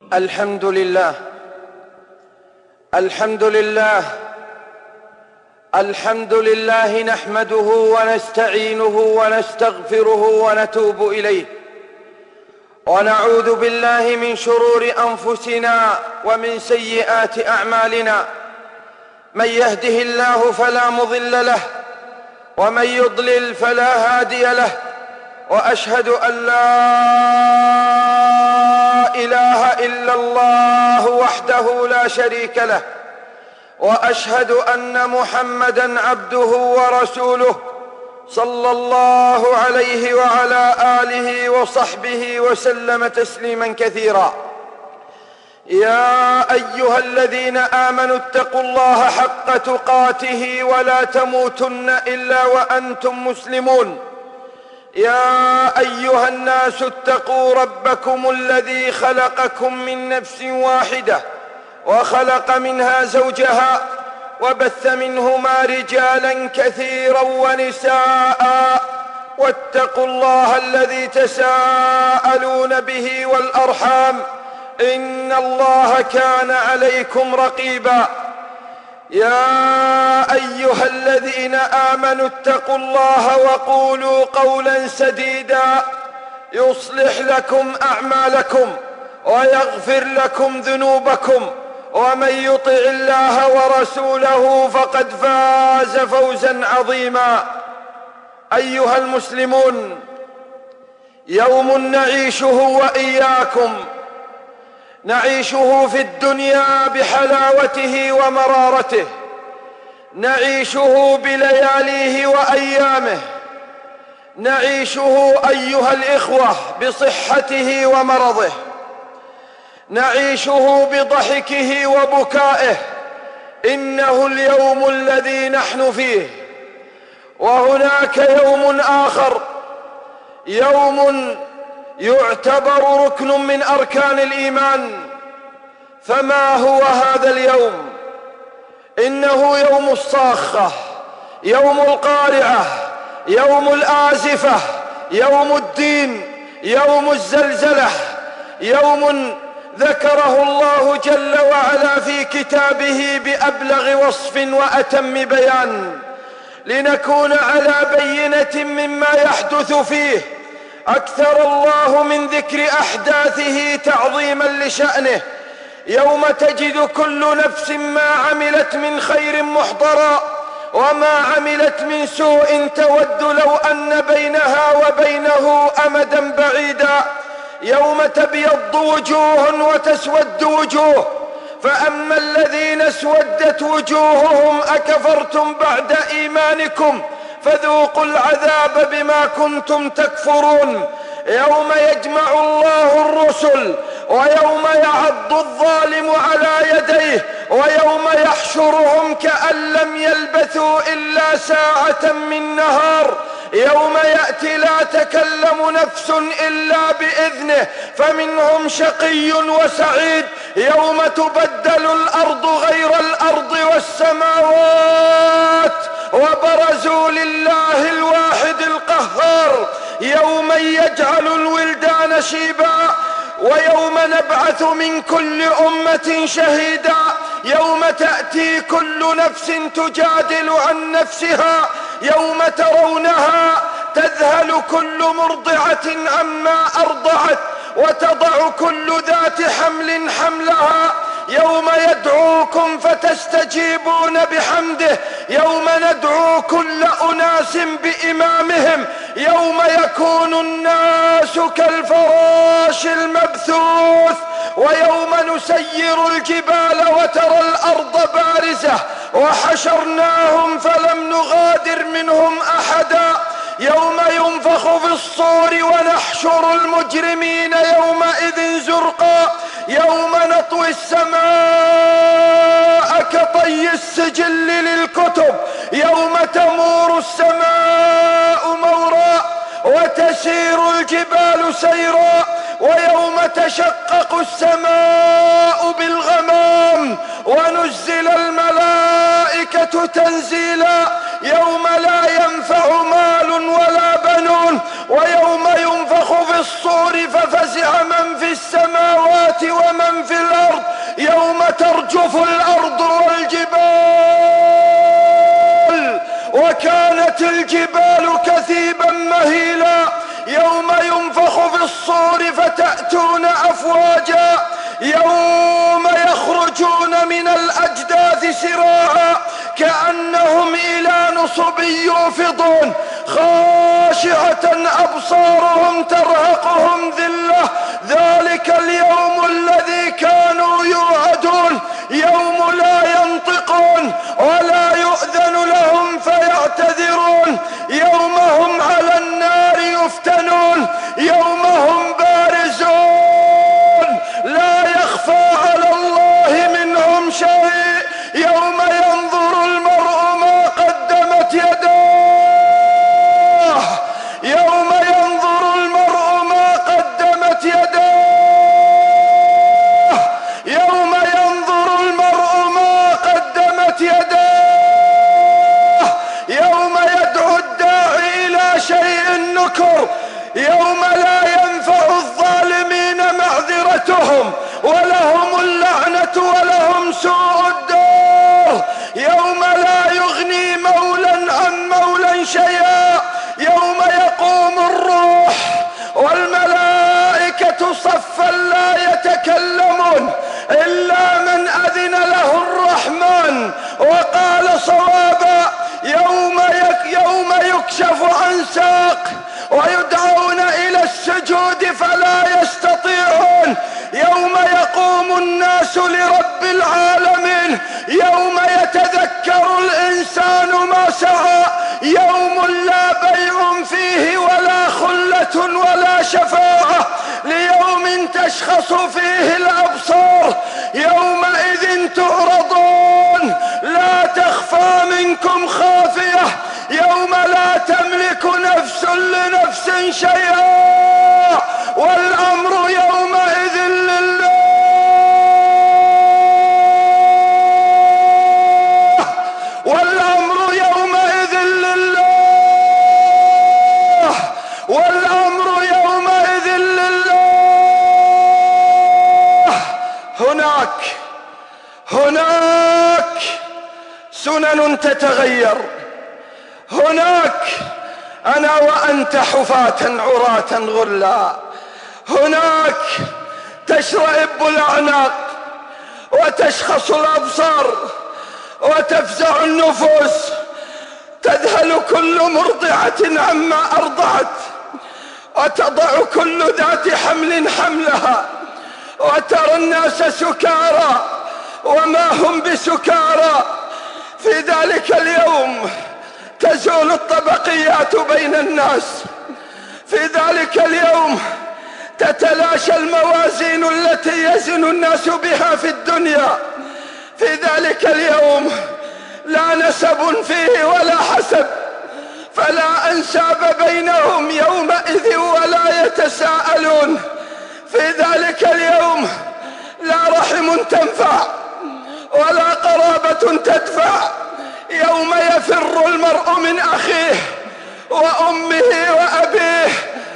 الحمد لله الحمد لله الحمد لله نحمده ونستعينه ونستغفره ونتوب إليه، ونعوذ بالله من شرور أنفسنا ومن سيئات أعمالنا. من يهده الله فلا مضل له، ومن يضلل فلا هادي له، وأشهد أن لا إله إلا الله وحده لا شريك له، وأشهد أن محمدًا عبده ورسوله صلى الله عليه وعلى آله وصحبه وسلم تسليمًا كثيرا. يا أيها الذين آمنوا اتقوا الله حق تقاته ولا تموتن إلا وأنتم مسلمون. يا أيها الناس اتقوا ربكم الذي خلقكم من نفس واحدة، وخلق منها زوجها، وبث منهما رجالا كثيرا ونساء، واتقوا الله الذي تساءلون به والأرحام، إن الله كان عليكم رقيبا. يا أيها الذين آمنوا اتقوا الله وقولوا قولا سديدا يصلح لكم أعمالكم ويغفر لكم ذنوبكم، ومن يطع الله ورسوله فقد فاز فوزا عظيما. أيها المسلمون، يوم نعيشه وإياكم، نعيشه في الدنيا بحلاوته ومرارته، نعيشه بلياليه وأيامه، نعيشه أيها الإخوة بصحته ومرضه، نعيشه بضحكه وبكائه. إنه اليوم الذي نحن فيه. وهناك يوم آخر، يوم يعتبر ركن من أركان الإيمان. فما هو هذا اليوم؟ إنه يوم الصاخة، يوم القارعة، يوم الآزفة، يوم الدين، يوم الزلزلة، يوم ذكره الله جل وعلا في كتابه بأبلغ وصف وأتم بيان، لنكون على بينة مما يحدث فيه. أكثر الله من ذكر أحداثه تعظيما لشأنه. يوم تجد كل نفس ما عملت من خير محضرا، وما عملت من سوء تود لو أن بينها وبينه أمدا بعيدا. يوم تبيض وجوه وتسود وجوه، فأما الذين اسودت وجوههم أكفرتم بعد إيمانكم فذوقوا العذاب بما كنتم تكفرون. يوم يجمع الله الرسل، ويوم يعض الظالم على يديه، ويوم يحشرهم كأن لم يلبثوا إلا ساعة من نهار. يوم يأتي لا تكلم نفس إلا بإذنه، فمنهم شقي وسعيد. يوم تبدل الأرض غير الأرض والسماوات، وبرزوا لله الواحد القهار. يوم يجعل الولدان شيبا، ويوم نبعث من كل أمة شهيدا. يوم تأتي كل نفس تجادل عن نفسها. يوم ترونها تذهل كل مرضعة عما أرضعت، وتضع كل ذات حمل حملها. يوم يدعوكم فتستجيبون بحمده. يوم ندعو كل أناس بإمامهم. يوم يكون الناس كالفراش المبثوث. ويوم نسير الجبال وترى الأرض بارزة، وحشرناهم فلم نغادر منهم أحدا. يوم ينفخ في الصور ونحشر المجرمين يومئذ زرقا. يوم نطوي السماء كطي السجل للكتب. يوم تمور السماء مورا، وتسير الجبال سيرا. ويوم تشقق السماء بالغمام، ونزل الملائكة الملائكة تنزيلا يوم لا ينفع مال ولا بنون ويوم ينفخ في الصور ففزع من في السماوات ومن في الأرض يوم ترجف الأرض والجبال وكانت الجبال كثيبا مهيلا يوم ينفخ في الصور فتأتون أفواجا يوم يخرجون من الأجداث سراعا كأنهم إلى نصب يوفضون خاشعة أبصارهم ترهقهم ذلة ذلك اليوم الذي كانوا يوعدون يوم لا ينطقون ولا يؤذن لهم فيعتذرون يوم هم على النار يفتنون يوم هم بارزون لا يخفى على الله منهم شيء يوم ينظر المرء ما قدمت يداه يوم ينظر المرء ما قدمت يداه يوم ينظر المرء ما قدمت يداه يوم يدعو الداعي إلى شيء نكر يوم لا ينفع الظالمين معذرتهم ولهم اللعنة ولهم سوء الدار يوم لا يغني مولا عن مولا شيئا يوم يقوم الروح والملائكة صفا لا يتكلمون إلا من أذن له الرحمن وقال صوابا يوم يكشف عن ساق ويدعون إلى السجود فلا يستطيعون يوم يقوم الناس لرب العالمين يوم يتذكر الإنسان ما سعى يوم لا بيع فيه ولا خلة ولا شفاعة ليوم تشخص فيه الأبصار يومئذ تعرضون لا تخفى منكم خافية يوم لا تملك نفس لنفس شيئا والأمر يومئذ لله والأمر يومئذ لله والأمر يومئذ لله هناك سنن تتغير هناك أنا وأنت حفاة عراة غلا هناك تشرئب الأعناق وتشخص الأبصار وتفزع النفوس تذهل كل مرضعة عما أرضعت وتضع كل ذات حمل حملها وترى الناس سكارى وما هم بسكارى في ذلك اليوم تزول الطبقيات بين الناس في ذلك اليوم تتلاشى الموازين التي يزن الناس بها في الدنيا في ذلك اليوم لا نسب فيه ولا حسب فلا أنساب بينهم يومئذ ولا يتساءلون في ذلك اليوم لا رحم تنفع ولا قرابة تدفع يوم يفر المرء من أخيه وأمه وأبيه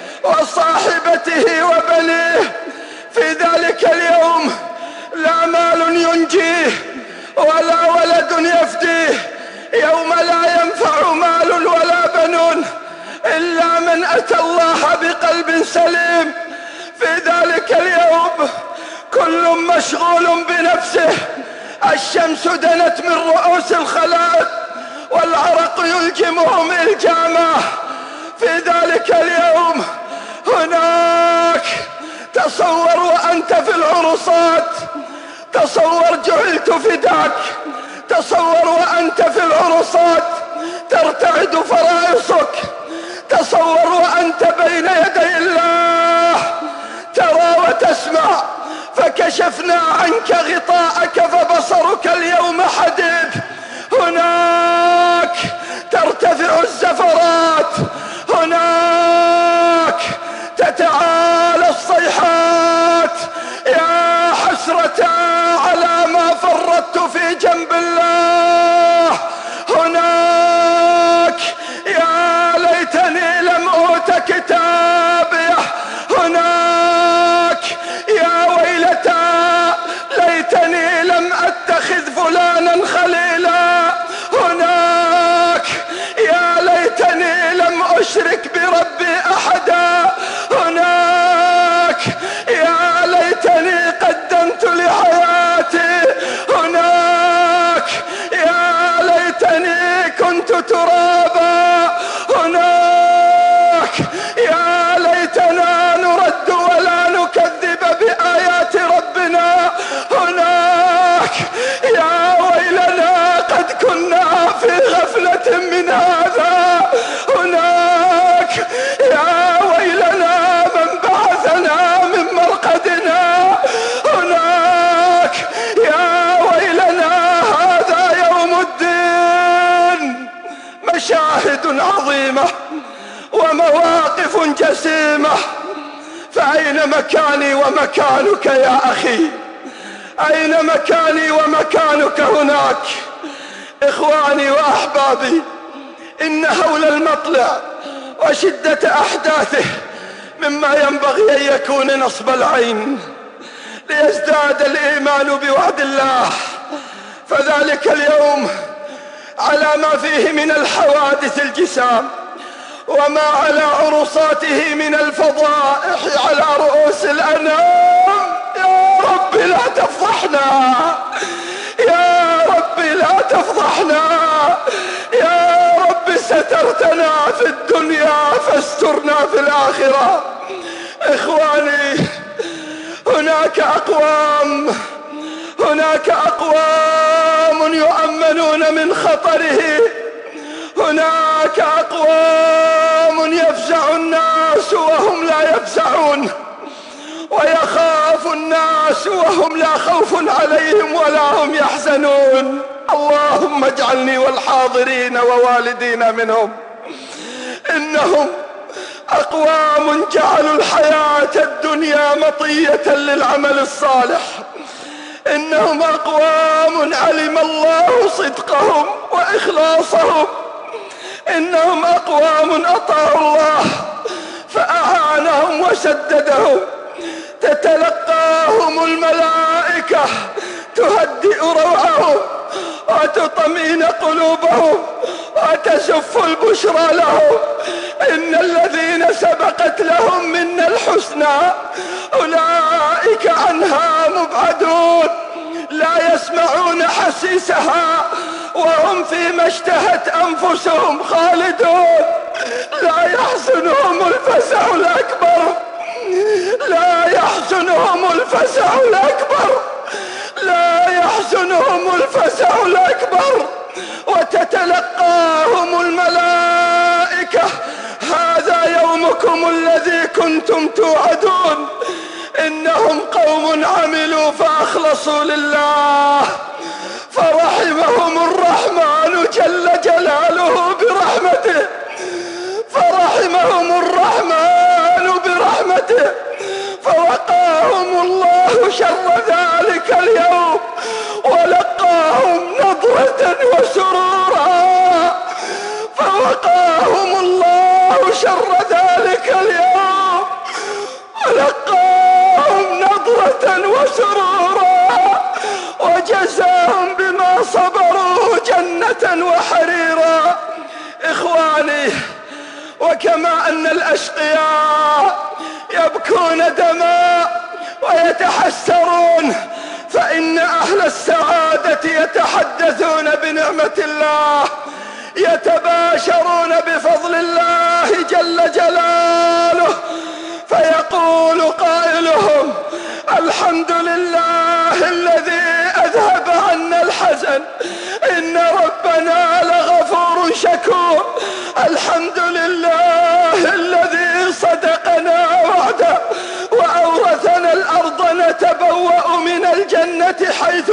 وصاحبته وبنيه في ذلك اليوم لا مال ينجيه ولا ولد يفديه يوم لا ينفع مال ولا بنون إلا من أتى الله بقلب سليم في ذلك اليوم كل مشغول بنفسه الشمس دنت من رؤوس الخلائق والعرق يلجمهم الجامة في ذلك اليوم هناك تصور وأنت في العرصات تصور جعلت فداك تصور وأنت في العرصات ترتعد فرائصك تصور وأنت بين يدي الله ترى وتسمع فكشفنا عنك غطاءك فبصرك اليوم حديد هناك ترتفع الزفرات هناك تتعالى الصيحات يا حسرة على ما فرطت في جنب الله مشاهد عظيمة ومواقف جسيمة، فأين مكاني ومكانك يا أخي؟ أين مكاني ومكانك هناك؟ إخواني وأحبابي، إن هول المطلع وشدة أحداثه مما ينبغي أن يكون نصب العين ليزداد الإيمان بوعد الله. فذلك اليوم على ما فيه من الحوادث الجسام وما على عروساته من الفضائح على رؤوس الأنام، يا رب لا تفضحنا، يا رب لا تفضحنا، يا رب سترتنا في الدنيا فاسترنا في الآخرة. إخواني، هناك أقوام يؤمنون من خطره، هناك أقوام يفزع الناس وهم لا يفزعون، ويخاف الناس وهم لا خوف عليهم ولا هم يحزنون. اللهم اجعلني والحاضرين ووالدينا منهم. إنهم أقوام جعلوا الحياة الدنيا مطية للعمل الصالح، إنهم أقوام علم الله صدقهم وإخلاصهم، إنهم أقوام أطاعوا الله فأعانهم وسددهم، تتلقاهم الملائكة تهدئ روعهم وتطمئن قلوبهم وتزف البشرى لهم. إن الذين سبقت لهم منا الحسنى أولئك عنها مبعدون، لا يسمعون حسيسها وهم فيما اشتهت أنفسهم خالدون. لا يحزنهم الفزع الأكبر، لا يحزنهم الفزع الأكبر، لا يحزنهم الفزع الأكبر. وتتلقاهم الملائكة هذا يومكم الذي كنتم توعدون. إنهم قوم عملوا فأخلصوا لله فرحمهم الرحمن جل جلاله برحمته، فرحمهم الرحمن برحمته، فوقاهم الله شر ذلك اليوم ولقاهم نضرة وسرورا، فوقاهم الله شر ذلك اليوم ولقاهم نضرة وسرورا وجزاهم بما صبروا جنة وحريرا. إخواني، وكما أن الأشقياء يبكون دماء ويتحسرون، فإن أهل السعادة يتحدثون بنعمة الله، يتباشرون بفضل الله جل جلاله، فيقول قائلهم: الحمد لله الذي أذهب عنا الحزن، إن ربنا لغفور شكور. الحمد لله الذي صدقنا وعده وأورثنا الأرض نتبوأ من الجنة حيث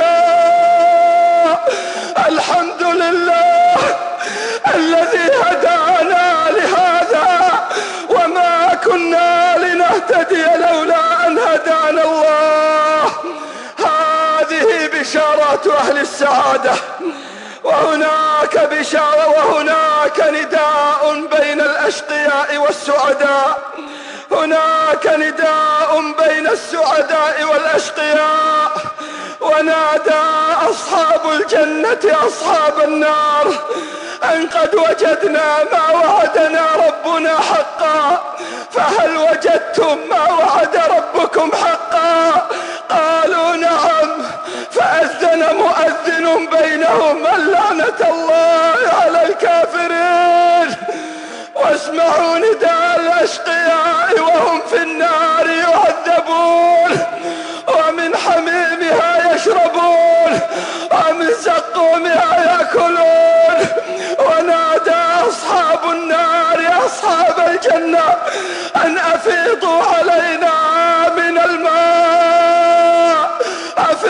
نشاء. الحمد لله الذي هدانا لهذا وما كنا لنهتدي لولا أن هدانا الله. هذه بشارات أهل السعادة، وهناك بشارة وهناك نداء بين الأشقياء والسعداء، هناك نداء بين السعداء والأشقياء. ونادى أصحاب الجنة أصحاب النار أن قد وجدنا ما وعدنا ربنا حقا، فهل وجدتم ما وعد ربكم حقا؟ قالوا نعم. فأذن مؤذن بينهم اللعنة الله على الكافرين. واسمعوا نداء الأشقياء وهم في النار يعذبون، ومن حميمها يشربون، ومن زقومها يأكلون. ونادى أصحاب النار يا أصحاب الجنة أن أفيضوا علينا من الماء،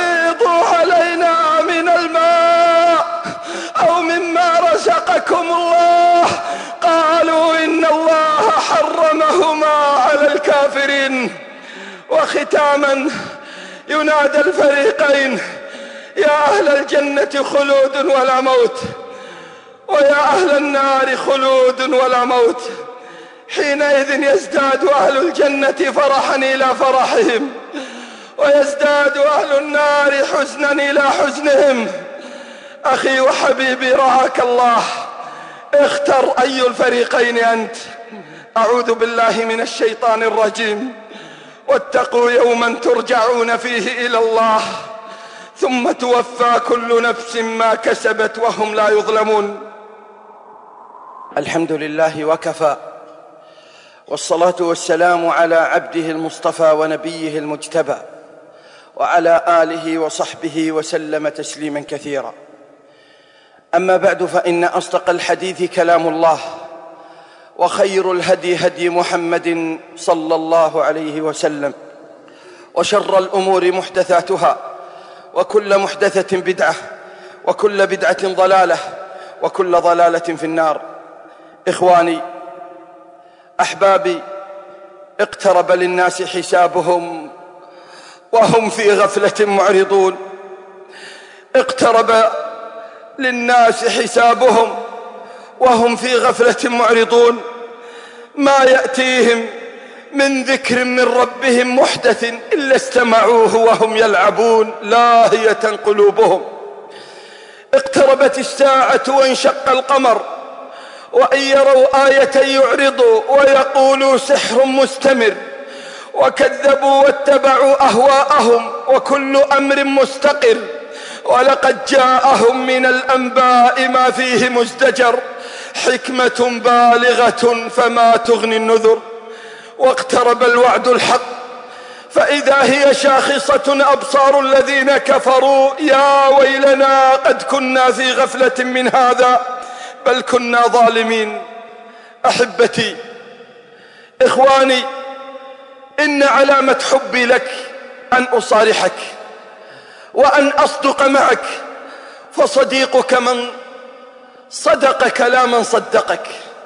أفيضوا علينا من الماء أو مما رزقكم الله وختاما ينادى الفريقين: يا أهل الجنة خلود ولا موت، ويا أهل النار خلود ولا موت. حينئذ يزداد أهل الجنة فرحا إلى فرحهم، ويزداد أهل النار حزنا إلى حزنهم. أخي وحبيبي رعاك الله، اختر أي الفريقين أنت. أعوذ بالله من الشيطان الرجيم. واتقوا يوما ترجعون فيه إلى الله ثم توفى كل نفس ما كسبت وهم لا يظلمون. الحمد لله وكفى، والصلاة والسلام على عبده المصطفى ونبيه المجتبى، وعلى آله وصحبه وسلم تسليما كثيرا. أما بعد، فإن أصدق الحديث كلام الله، وخير الهدي هدي محمد صلى الله عليه وسلم، وشر الأمور محدثاتها، وكل محدثة بدعة، وكل بدعة ضلالة، وكل ضلالة في النار. إخواني أحبابي، اقترب للناس حسابهم وهم في غفلة معرضون. اقترب للناس حسابهم وهم في غفلة معرضون. ما يأتيهم من ذكر من ربهم محدث إلا استمعوه وهم يلعبون لاهية قلوبهم. اقتربت الساعة وانشق القمر، وإن يروا آية يعرضوا ويقولوا سحر مستمر، وكذبوا واتبعوا أهواءهم وكل أمر مستقر. ولقد جاءهم من الأنباء ما فيه مزدجر، حكمة بالغة فما تغني النذر. واقترب الوعد الحق فإذا هي شاخصة أبصار الذين كفروا: يا ويلنا قد كنا في غفلة من هذا بل كنا ظالمين. أحبتي إخواني، إن علامة حبي لك أن أصارحك وأن أصدق معك، فصديقك من صدق كلاما صدقك.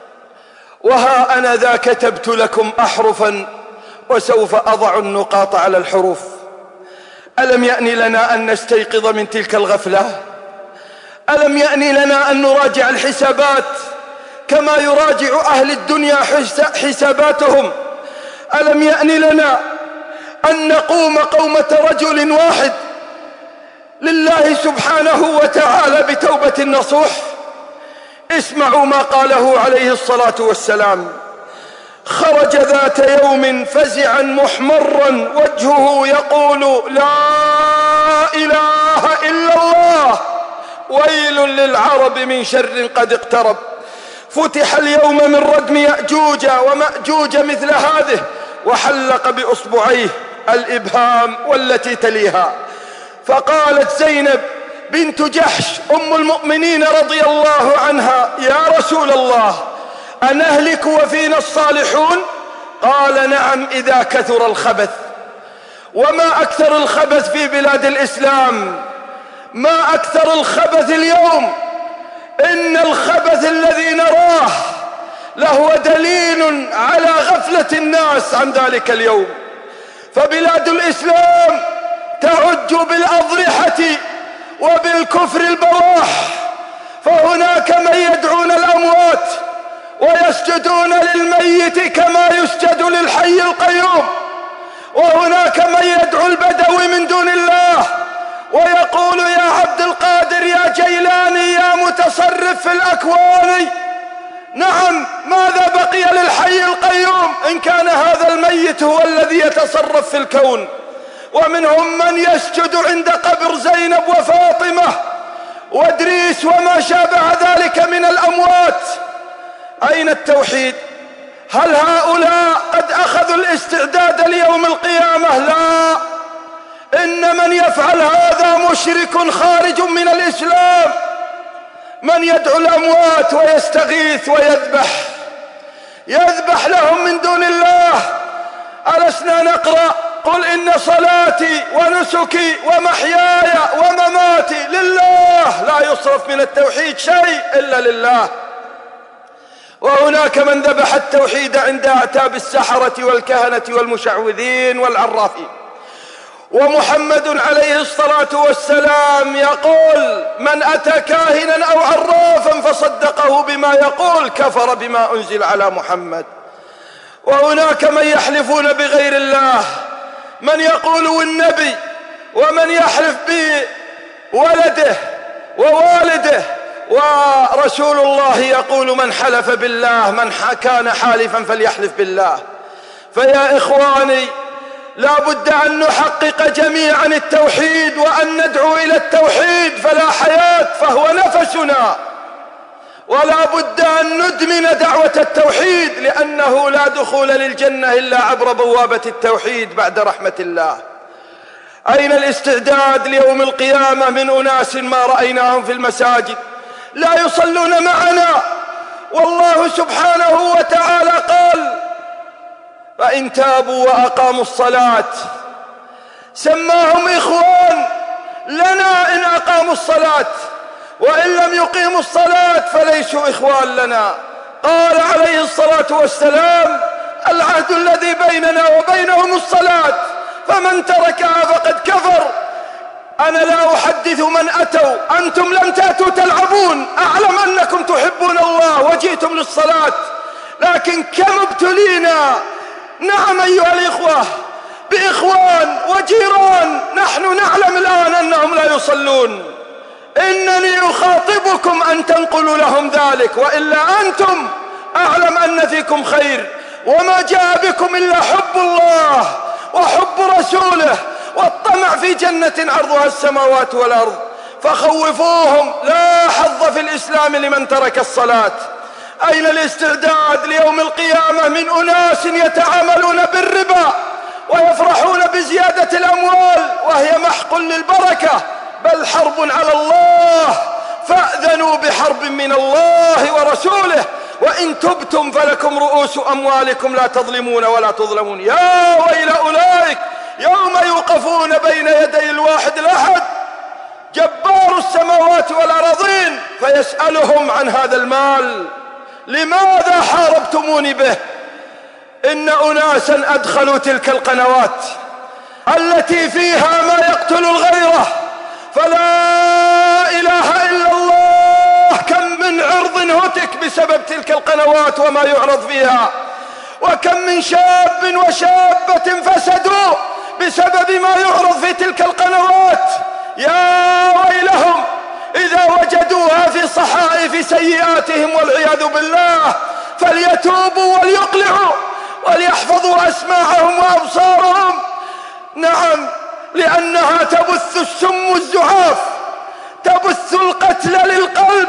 وها أنا ذا كتبت لكم أحرفا وسوف أضع النقاط على الحروف. ألم يأن لنا أن نستيقظ من تلك الغفلة؟ ألم يأن لنا أن نراجع الحسابات كما يراجع أهل الدنيا حساباتهم؟ ألم يأن لنا أن نقوم قومة رجل واحد لله سبحانه وتعالى بتوبة نصوح؟ اسمعوا ما قاله عليه الصلاة والسلام: خرج ذات يوم فزعا محمرا وجهه يقول: لا إله إلا الله، ويل للعرب من شر قد اقترب. فتح اليوم من ردم يأجوج ومأجوج مثل هذه، وحلق بأصبعيه الإبهام والتي تليها. فقالت زينب بنت جحش أم المؤمنين رضي الله عنها: يا رسول الله، أنهلك وفينا الصالحون؟ قال: نعم إذا كثر الخبث. وما أكثر الخبث في بلاد الإسلام، ما أكثر الخبث اليوم. إن الخبث الذي نراه لهو دليل على غفلة الناس عن ذلك اليوم. فبلاد الإسلام تعج بالأضرحة وبالكفر البواح، فهناك من يدعون الأموات ويسجدون للميت كما يسجد للحي القيوم، وهناك من يدعو البدوي من دون الله ويقول: يا عبد القادر، يا جيلاني، يا متصرف في الأكوان. نعم، ماذا بقي للحي القيوم إن كان هذا الميت هو الذي يتصرف في الكون؟ ومنهم من يسجد عند قبر زينب وفاطمة وادريس وما شابه ذلك من الأموات. أين التوحيد؟ هل هؤلاء قد أخذوا الاستعداد ليوم القيامة؟ لا، إن من يفعل هذا مشرك خارج من الإسلام. من يدعو الأموات ويستغيث يذبح لهم من دون الله. ألسنا نقرأ: قل إن صلاتي ونسكي ومحياي ومماتي لله لا يصرف من التوحيد شيء إلا لله. وهناك من ذبح التوحيد عند أعتاب السحرة والكهنة والمشعوذين والعرافين. ومحمد عليه الصلاة والسلام يقول: من أتى كاهنا أو عرافا فصدقه بما يقول كفر بما أنزل على محمد. وهناك من يحلفون بغير الله، من يقول والنبي، ومن يحلف بولده ووالده. ورسول الله يقول: من حلف بالله، من كان حالفا فليحلف بالله. فيا إخواني، لا بد أن نحقق جميعا التوحيد وأن ندعو إلى التوحيد، فلا حياة فهو نفسنا، ولا بد أن ندمن دعوة التوحيد، لأنه لا دخول للجنة إلا عبر بوابة التوحيد بعد رحمة الله. أين الاستعداد ليوم القيامة من أناس ما رأيناهم في المساجد لا يصلون معنا؟ والله سبحانه وتعالى قال: فإن تابوا وأقاموا الصلاة، سماهم إخوان لنا إن أقاموا الصلاة، وإن لم يقيموا الصلاة فليسوا إخوان لنا. قال عليه الصلاة والسلام: العهد الذي بيننا وبينهم الصلاة، فمن تركها فقد كفر. أنا لا أحدث من أتوا، أنتم لم تأتوا تلعبون، أعلم أنكم تحبون الله وجئتم للصلاة، لكن كم ابتلينا. نعم أيها الإخوة، بإخوان وجيران نحن نعلم الآن أنهم لا يصلون. إنني أخاطبكم أن تنقلوا لهم ذلك، وإلا أنتم أعلم أن فيكم خير، وما جاء بكم إلا حب الله وحب رسوله والطمع في جنة عرضها السماوات والأرض. فخوفوهم. لا حظ في الإسلام لمن ترك الصلاة. أين الاستعداد ليوم القيامة من أناس يتعاملون بالربا ويفرحون بزيادة الأموال وهي محق للبركة، بل حرب على الله. فأذنوا بحرب من الله ورسوله، وإن تبتم فلكم رؤوس أموالكم لا تظلمون ولا تظلمون. يا ويل أولئك يوم يوقفون بين يدي الواحد الأحد جبار السماوات والأرضين فيسألهم عن هذا المال: لماذا حاربتموني به؟ إن أناسا أدخلوا تلك القنوات التي فيها ما يقتل الغيرة، فلا إله إلا الله. كم من عرض هتك بسبب تلك القنوات وما يعرض فيها، وكم من شاب وشابة فسدوا بسبب ما يعرض في تلك القنوات. يا ويلهم إذا وجدوها في صحائف سيئاتهم والعياذ بالله، فليتوبوا وليقلعوا وليحفظوا أسماعهم وأبصارهم. نعم، لأنها تبث السم الزعاف، تبث القتل للقلب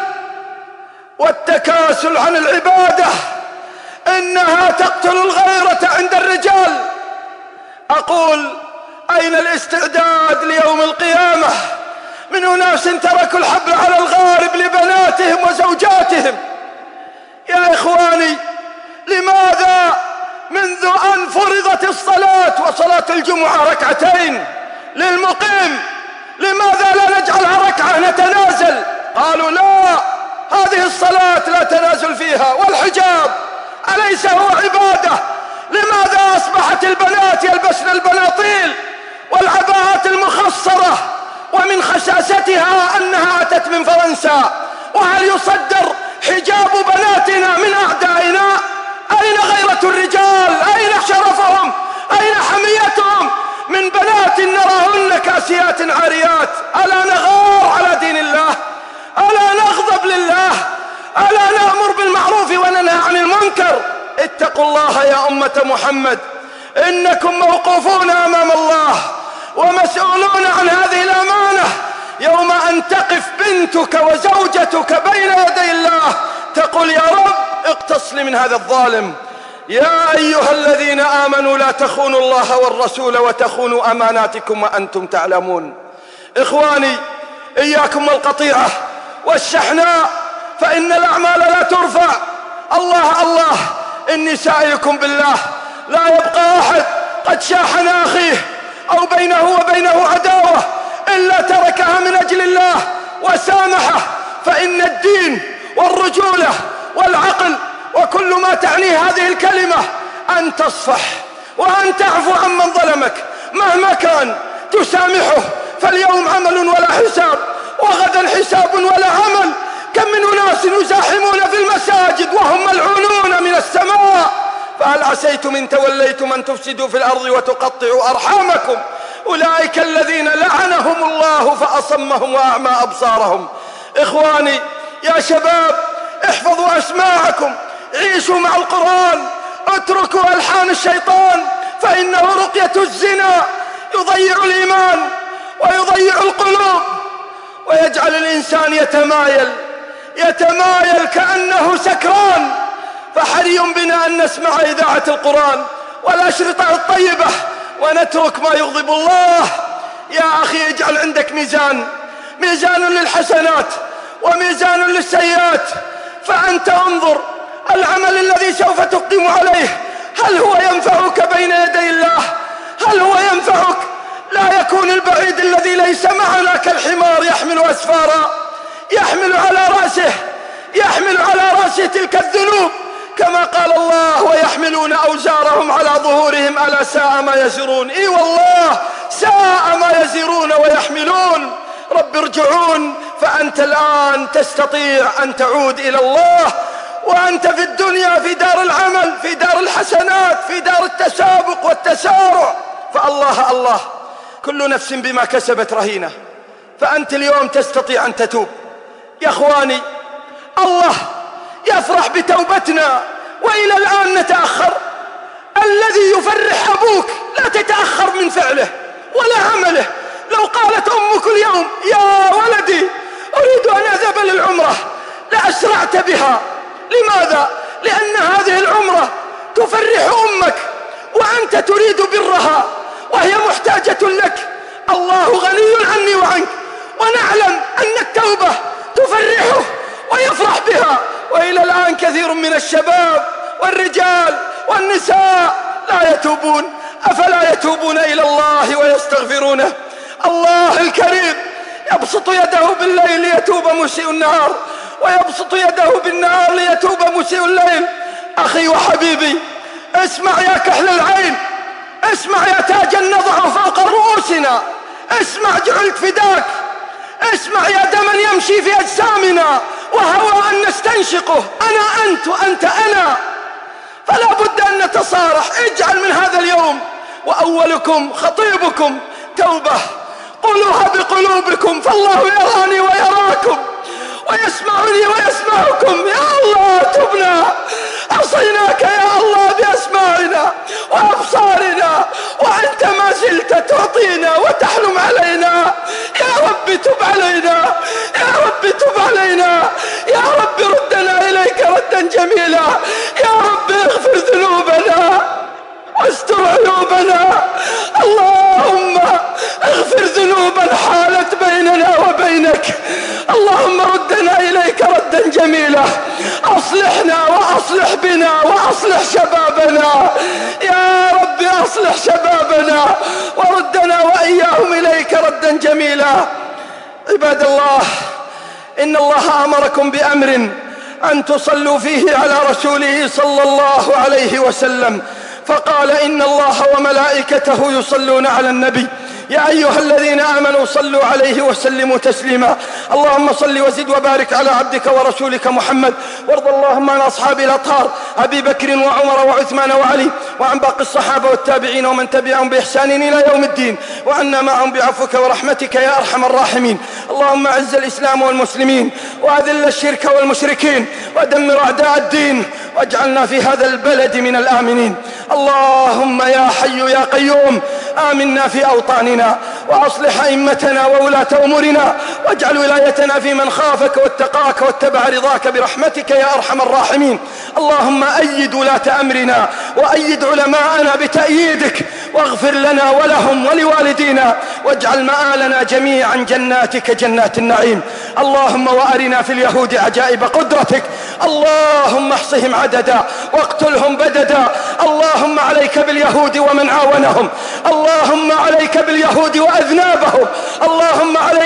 والتكاسل عن العبادة. إنها تقتل الغيرة عند الرجال. أقول: أين الاستعداد ليوم القيامة من أناس تركوا الحبل على الغارب لبناتهم وزوجاتهم؟ يا إخواني، لماذا منذ أن فرضت الصلاة وصلاة الجمعة ركعتين للمقيم، لماذا لا نجعلها ركعة نتنازل؟ قالوا: لا، هذه الصلاة لا تنازل فيها. والحجاب أليس هو عبادة؟ لماذا أصبحت البنات يلبسن البناطيل والعباءات المخصرة، ومن خساستها أنها أتت من فرنسا؟ وهل يصدر حجاب بناتنا من أعدائنا؟ أين غيرة الرجال؟ أين شرفهم؟ أين حميتهم من بنات نراهن كاسيات عاريات؟ ألا نغار على دين الله؟ ألا نغضب لله؟ ألا نأمر بالمعروف وننهى عن المنكر؟ اتقوا الله يا أمة محمد، إنكم موقوفون أمام الله ومسؤولون عن هذه الأمانة. يوم أن تقف بنتك وزوجتك بين يدي الله تقول: يا رب اقتص لي من هذا الظالم. يا أيها الذين آمنوا لا تخونوا الله والرسول وتخونوا أماناتكم وأنتم تعلمون. إخواني، إياكم والقطيعة والشحناء، فإن الأعمال لا ترفع. الله إني سائلكم بالله، لا يبقى أحد قد شاحن أخيه أو بينه وبينه عداوة إلا تركها من أجل الله وسامحه، فإن الدين والرجولة والعقل وكل ما تعنيه هذه الكلمة أن تصفح وأن تعفو عمن ظلمك مهما كان، تسامحه. فاليوم عمل ولا حساب، وغدا حساب ولا عمل. كم من أناس يزاحمون في المساجد وهم ملعونون من السماء. فهل عسيتم إن توليتم أن تفسدوا في الأرض وتقطعوا أرحامكم؟ أولئك الذين لعنهم الله فأصمهم وأعمى أبصارهم. إخواني يا شباب، احفظوا أسماعكم، عيشوا مع القرآن، اتركوا ألحان الشيطان، فإنه رقية الزنا يضيع الإيمان ويضيع القلوب ويجعل الإنسان يتمايل كأنه سكران. فحري بنا أن نسمع إذاعة القرآن والأشرطة الطيبة ونترك ما يغضب الله. يا أخي اجعل عندك ميزان للحسنات وميزان للسيئات. فأنت انظر العمل الذي سوف تقدم عليه، هل هو ينفعك بين يدي الله؟ هل هو ينفعك؟ لا يكون البعيد الذي ليس معنا كالحمار يحمل أسفارا، يحمل على رأسه تلك الذنوب، كما قال الله: ويحملون أوزارهم على ظهورهم ألا ساء ما يزرون. إي والله ساء ما يزرون ويحملون. رب ارجعون. فأنت الآن تستطيع أن تعود إلى الله، وأنت في الدنيا في دار العمل، في دار الحسنات، في دار التسابق والتسارع. فالله كل نفس بما كسبت رهينة. فأنت اليوم تستطيع أن تتوب. يا أخواني، الله يفرح بتوبتنا وإلى الآن نتأخر. الذي يفرح أبوك لا تتأخر من فعله ولا عمله. لو قالت أمك اليوم: يا ولدي أريد أن أذهب للعمرة، لأسرعت بها. لماذا؟ لأن هذه العمرة تفرح أمك وأنت تريد برها وهي محتاجة لك. الله غني عني وعنك، ونعلم أن التوبة تفرحه ويفرح بها. وإلى الآن كثير من الشباب والرجال والنساء لا يتوبون. أفلا يتوبون إلى الله ويستغفرونه؟ الله الكريم يبسط يده بالليل ليتوب مسيء النهار، ويبسط يده بالنهار ليتوب مسيء الليل. أخي وحبيبي، اسمع يا كحل العين، اسمع يا تاجا نضعه فوق رؤوسنا، اسمع جعلت فداك، اسمع يا دما يمشي في أجسامنا وهوى أن نستنشقه. أنا أنت وأنت أنا، فلا بد أن نتصارح. اجعل من هذا اليوم وأولكم خطيبكم توبة، قولوها بقلوبكم، فالله يراني ويراكم ويسمعني ويسمعكم. يا الله تبنا، عصيناك يا الله بأسماعنا وأبصارنا، وأنت ما زلت تعطينا وتحلم علينا. يا رب تب علينا، يا رب تب علينا، يا رب ردنا إليك ردا جميلا. يا رب اغفر ذنوبنا واستر عيوبنا. اللهم اغفر ذنوبا حالت بيننا وبينك. اللهم ردنا إليك ردا جميلا. أصلحنا وأصلح بنا وأصلح شبابنا. يا رب أصلح شبابنا وردنا وإياهم إليك ردا جميلا. عباد الله، إن الله أمركم بأمر أن تصلوا فيه على رسوله صلى الله عليه وسلم، فقال: إن الله وملائكته يصلون على النبي يا أيها الذين آمنوا صلوا عليه وسلموا تسليما. اللهم صل وزد وبارك على عبدك ورسولك محمد، وارض اللهم عن أصحاب الأطهار أبي بكر وعمر وعثمان وعلي، وعن باقي الصحابة والتابعين ومن تبعهم بإحسان إلى يوم الدين، وعنا معهم بعفوك ورحمتك يا أرحم الراحمين. اللهم أعز الإسلام والمسلمين، وأذل الشرك والمشركين، ودمر أعداء الدين، واجعلنا في هذا البلد من الآمنين. اللهم يا حي يا قيوم آمنا في أوطاننا، وأصلح أئمتنا وولاة أمورنا، واجعل ولايتنا في من خافك واتقاك واتبع رضاك برحمتك يا أرحم الراحمين. اللهم أيد ولاة أمرنا وأيد علماءنا بتأييدك، واغفر لنا ولهم ولوالدينا، واجعل مآلنا جميعا جناتك جنات النعيم. اللهم وأرنا في اليهود عجائب قدرتك. اللهم احصهم عددا واقتلهم بددا. اللهم عليك باليهود ومن عاونهم، اللهم عليك باليهود وأذنابهم، اللهم عليك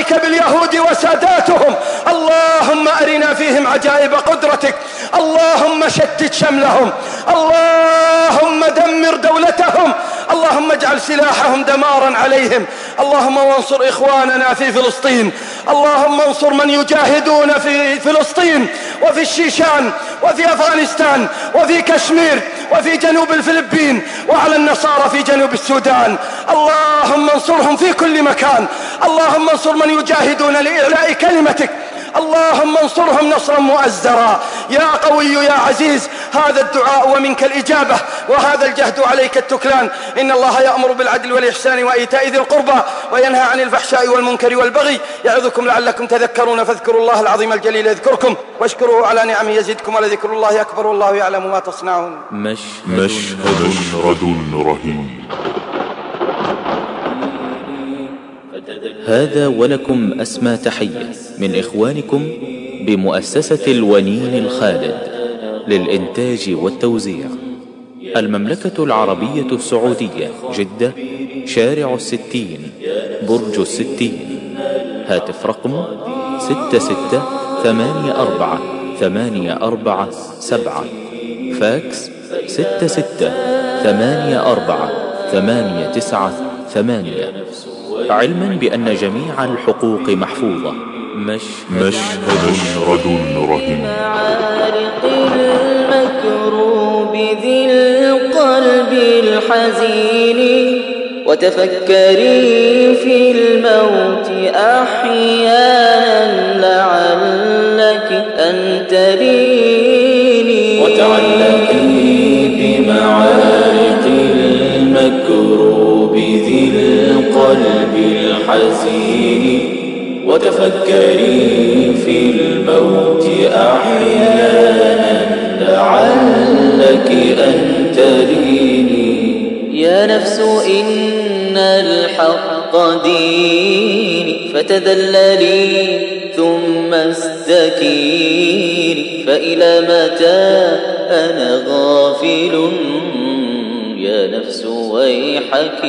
عليك باليهود وساداتهم، اللهم أرنا فيهم عجائب قدرتك، اللهم شتت شملهم، اللهم دمر دولتهم، اللهم اجعل سلاحهم دمارا عليهم، اللهم وانصر إخواننا في فلسطين، اللهم انصر من يجاهدون في فلسطين وفي الشيشان وفي أفغانستان وفي كشمير وفي جنوب الفلبين وعلى النصارى في جنوب السودان، اللهم انصرهم في كل مكان، اللهم انصر من يجاهدون لإعلاء كلمتك، اللهم انصرهم نصرا مؤزرا يا قوي يا عزيز. هذا الدعاء ومنك الإجابة، وهذا الجهد عليك التكلان. إن الله يأمر بالعدل والإحسان وإيتاء ذي القربى وينهى عن الفحشاء والمنكر والبغي يعظكم لعلكم تذكرون، فاذكروا الله العظيم الجليل يذكركم واشكروه على نعمه يزدكم ولذكر الله أكبر والله يعلم ما تصنعون. مشهد رهيب. هذا ولكم أسمى تحية من إخوانكم بمؤسسة الونين الخالد للإنتاج والتوزيع، المملكة العربية السعودية، جدة، شارع 60، برج 60، هاتف رقم 66848447، فاكس 66848498، علما بأن جميع الحقوق محفوظة. مشهد رهيب. معارق المكروب ذي القلب الحزين، وتفكري في الموت أحيانا لعلك أن تريني، وتعلقي بمعارق المكروب ذي القلب الحزين، وتفكري في الموت أحيانا لعلك أن تريني. يا نفس إن الحق ديني، فتذللي ثم استكيني، فإلى متى أنا غافل؟ يا نفس ويحك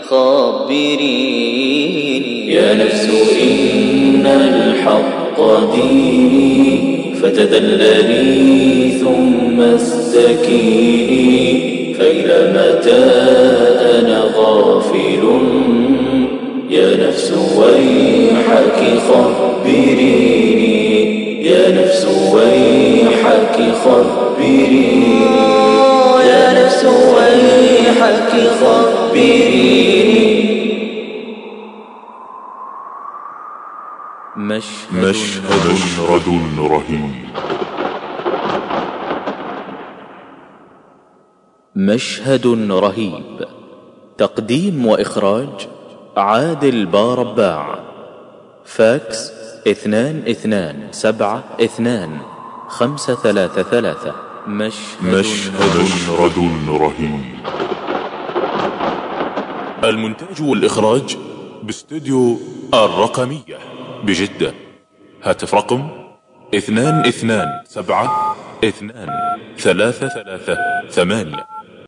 خبريني. يا نفس إن الحق ديني، فتذللي ثم استكيني، فإلى متى أنا غافل؟ يا نفس ويحك خبريني. يا نفس ويحك خبريني. يا نفس ويحك خبريني. مشهد رهيب. مشهد رهيب، تقديم وإخراج عادل بارباع، فاكس 22722533. مشهد رهيب. المونتاج والإخراج باستوديو الرقمية بجدة، هاتف رقم 22722338.